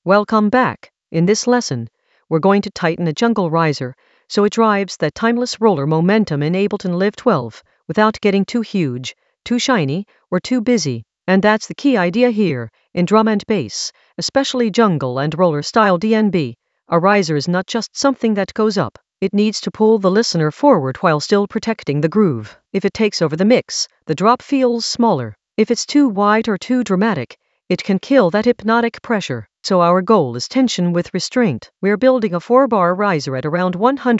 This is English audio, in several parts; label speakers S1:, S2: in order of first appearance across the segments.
S1: Welcome back. In this lesson, we're going to tighten a jungle riser so it drives that timeless roller momentum in Ableton Live 12 without getting too huge, too shiny, or too busy. And that's the key idea here. In drum and bass, especially jungle and roller style DnB, a riser is not just something that goes up. It needs to pull the listener forward while still protecting the groove. If it takes over the mix, the drop feels smaller. If it's too wide or too dramatic, it can kill that hypnotic pressure. So our goal is tension with restraint. We're building a 4-bar riser at around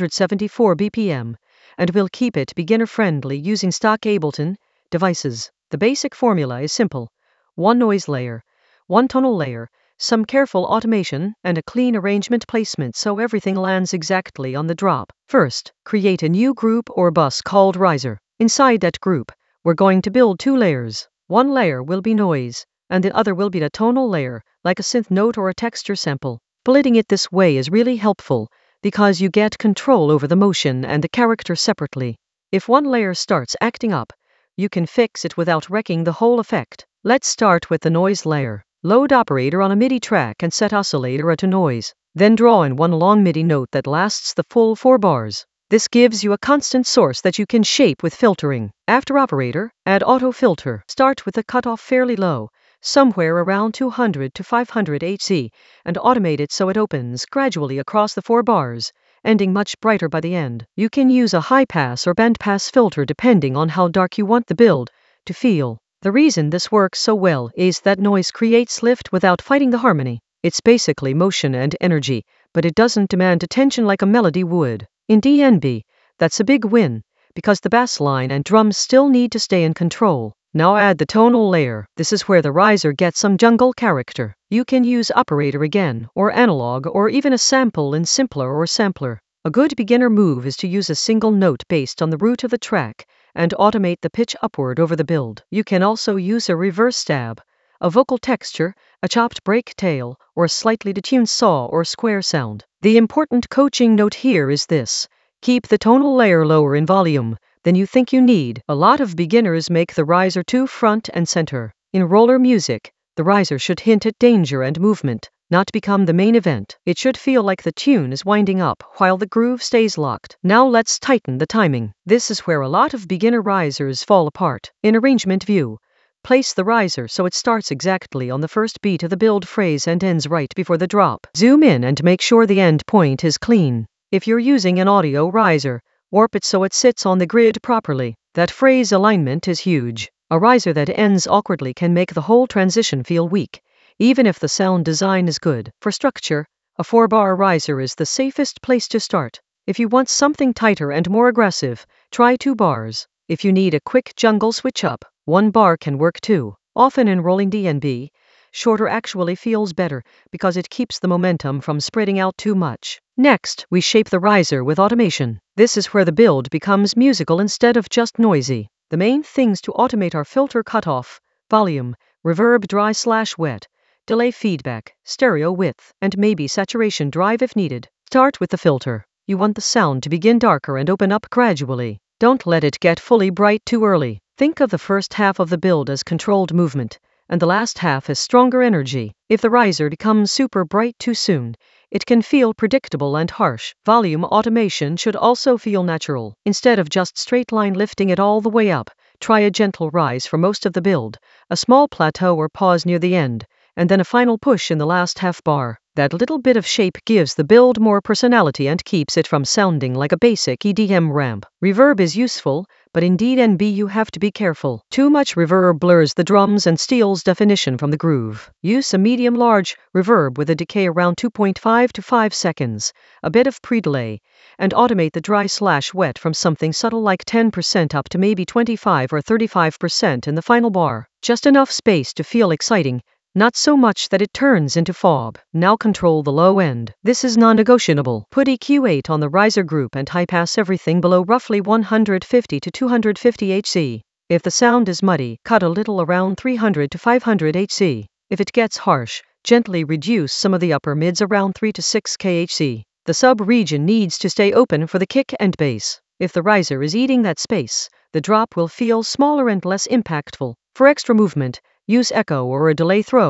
S1: 174 BPM, and we'll keep it beginner-friendly using stock Ableton devices. The basic formula is simple: one noise layer, one tonal layer, some careful automation, and a clean arrangement placement so everything lands exactly on the drop. First, create a new group or bus called riser. Inside that group, we're going to build 2 layers. One layer will be noise, and the other will be the tonal layer, like a synth note or a texture sample. Splitting it this way is really helpful, because you get control over the motion and the character separately. If one layer starts acting up, you can fix it without wrecking the whole effect. Let's start with the noise layer. Load operator on a MIDI track and set oscillator to noise. Then draw in one long MIDI note that lasts the full 4 bars. This gives you a constant source that you can shape with filtering. After operator, add auto filter. Start with the cutoff fairly low, somewhere around 200 to 500 Hz, and automate it so it opens gradually across the 4 bars, ending much brighter by the end. You can use a high pass or band pass filter depending on how dark you want the build to feel. The reason this works so well is that noise creates lift without fighting the harmony. It's basically motion and energy, but it doesn't demand attention like a melody would. In DnB, that's a big win, because the bass line and drums still need to stay in control. Now add the tonal layer. This is where the riser gets some jungle character. You can use operator again, or analog, or even a sample in simpler or sampler. A good beginner move is to use a single note based on the root of the track, and automate the pitch upward over the build. You can also use a reverse stab, a vocal texture, a chopped break tail, or a slightly detuned saw or square sound. The important coaching note here is this: keep the tonal layer lower in volume than you think you need. A lot of beginners make the riser too front and center. In roller music, the riser should hint at danger and movement, not become the main event. It should feel like the tune is winding up while the groove stays locked. Now let's tighten the timing. This is where a lot of beginner risers fall apart. In arrangement view, place the riser so it starts exactly on the first beat of the build phrase and ends right before the drop. Zoom in and make sure the end point is clean. If you're using an audio riser, warp it so it sits on the grid properly. That phrase alignment is huge. A riser that ends awkwardly can make the whole transition feel weak, even if the sound design is good. For structure, a 4-bar riser is the safest place to start. If you want something tighter and more aggressive, try 2 bars. If you need a quick jungle switch up, 1 bar can work too. Often in rolling DnB, shorter actually feels better because it keeps the momentum from spreading out too much. Next, we shape the riser with automation. This is where the build becomes musical instead of just noisy. The main things to automate are filter cutoff, volume, reverb dry/wet, delay feedback, stereo width, and maybe saturation drive if needed. Start with the filter. You want the sound to begin darker and open up gradually. Don't let it get fully bright too early. Think of the first half of the build as controlled movement, and the last half as stronger energy. If the riser becomes super bright too soon, it can feel predictable and harsh. Volume automation should also feel natural. Instead of just straight line lifting it all the way up, try a gentle rise for most of the build, a small plateau or pause near the end, and then a final push in the last half bar. That little bit of shape gives the build more personality and keeps it from sounding like a basic EDM ramp. Reverb is useful, but in DnB you have to be careful. Too much reverb blurs the drums and steals definition from the groove. Use a medium-large reverb with a decay around 2.5 to 5 seconds, a bit of pre-delay, and automate the dry/wet from something subtle like 10% up to maybe 25 or 35% in the final bar. Just enough space to feel exciting, not so much that it turns into fog. Now control the low end. This is non-negotiable. Put EQ8 on the riser group and high-pass everything below roughly 150 to 250 Hz. If the sound is muddy, cut a little around 300 to 500 Hz. If it gets harsh, gently reduce some of the upper mids around 3 to 6 kHz. The sub-region needs to stay open for the kick and bass. If the riser is eating that space, the drop will feel smaller and less impactful. For extra movement, use echo or a delay throw,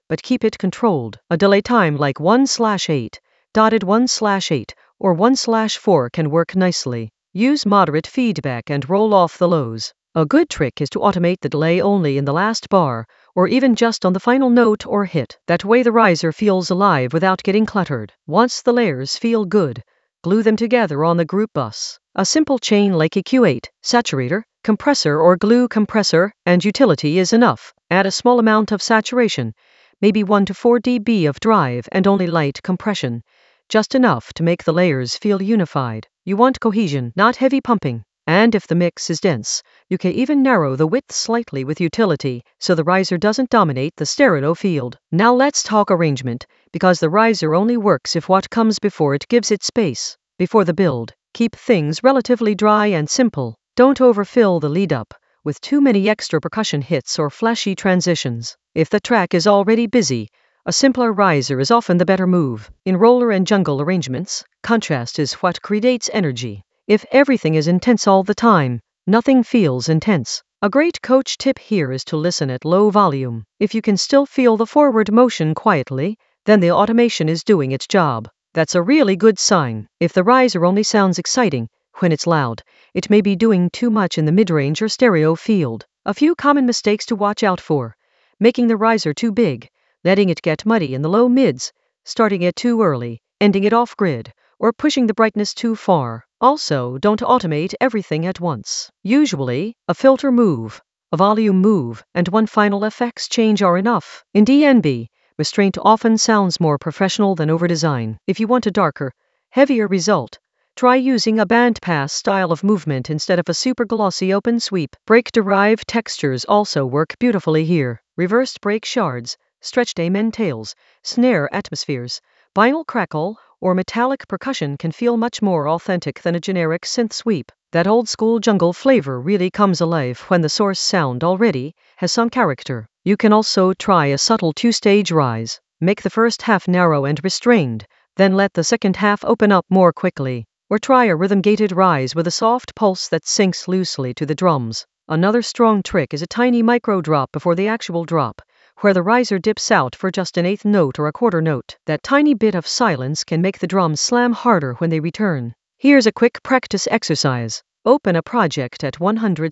S1: but keep it controlled. A delay time like 1/8, dotted 1/8, or 1/4 can work nicely. Use moderate feedback and roll off the lows. A good trick is to automate the delay only in the last bar, or even just on the final note or hit. That way the riser feels alive without getting cluttered. Once the layers feel good, glue them together on the group bus. A simple chain like EQ8, saturator, compressor or glue compressor, and utility is enough. Add a small amount of saturation, maybe 1 to 4 dB of drive and only light compression, just enough to make the layers feel unified. You want cohesion, not heavy pumping. And if the mix is dense, you can even narrow the width slightly with utility so the riser doesn't dominate the stereo field. Now let's talk arrangement, because the riser only works if what comes before it gives it space. Before the build, keep things relatively dry and simple. Don't overfill the lead-up with too many extra percussion hits or flashy transitions. If the track is already busy, a simpler riser is often the better move. In roller and jungle arrangements, contrast is what creates energy. If everything is intense all the time, nothing feels intense. A great coach tip here is to listen at low volume. If you can still feel the forward motion quietly, then the automation is doing its job. That's a really good sign. If the riser only sounds exciting when it's loud, it may be doing too much in the mid-range or stereo field. A few common mistakes to watch out for: making the riser too big, letting it get muddy in the low mids, starting it too early, ending it off-grid, or pushing the brightness too far. Also, don't automate everything at once. Usually, a filter move, a volume move, and one final effects change are enough. In DnB, restraint often sounds more professional than overdesign. If you want a darker, heavier result, try using a bandpass style of movement instead of a super glossy open sweep. Break-derived textures also work beautifully here. Reversed break shards, stretched amen tails, snare atmospheres, vinyl crackle, or metallic percussion can feel much more authentic than a generic synth sweep. That old-school jungle flavor really comes alive when the source sound already has some character. You can also try a subtle two-stage rise. Make the first half narrow and restrained, then let the second half open up more quickly. Or try a rhythm-gated rise with a soft pulse that sinks loosely to the drums. Another strong trick is a tiny micro drop before the actual drop, where the riser dips out for just an eighth note or a quarter note. That tiny bit of silence can make the drums slam harder when they return. Here's a quick practice exercise. Open a project at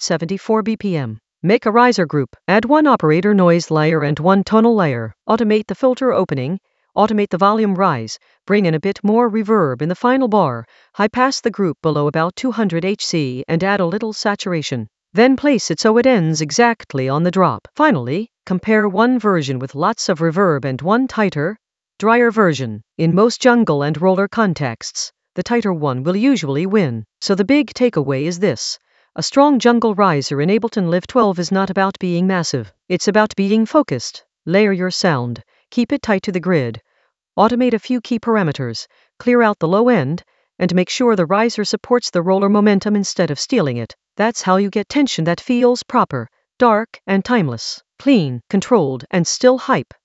S1: 174 BPM. Make a riser group. Add one operator noise layer and one tonal layer. Automate the filter opening. Automate the volume rise. Bring in a bit more reverb in the final bar. High pass the group below about 200 Hz and add a little saturation. Then place it so it ends exactly on the drop. Finally, compare one version with lots of reverb and one tighter, drier version. In most jungle and roller contexts, the tighter one will usually win. So the big takeaway is this: a strong jungle riser in Ableton Live 12 is not about being massive. It's about being focused. Layer your sound, keep it tight to the grid, automate a few key parameters, clear out the low end, and make sure the riser supports the roller momentum instead of stealing it. That's how you get tension that feels proper, dark, and timeless. Clean, controlled, and still hype.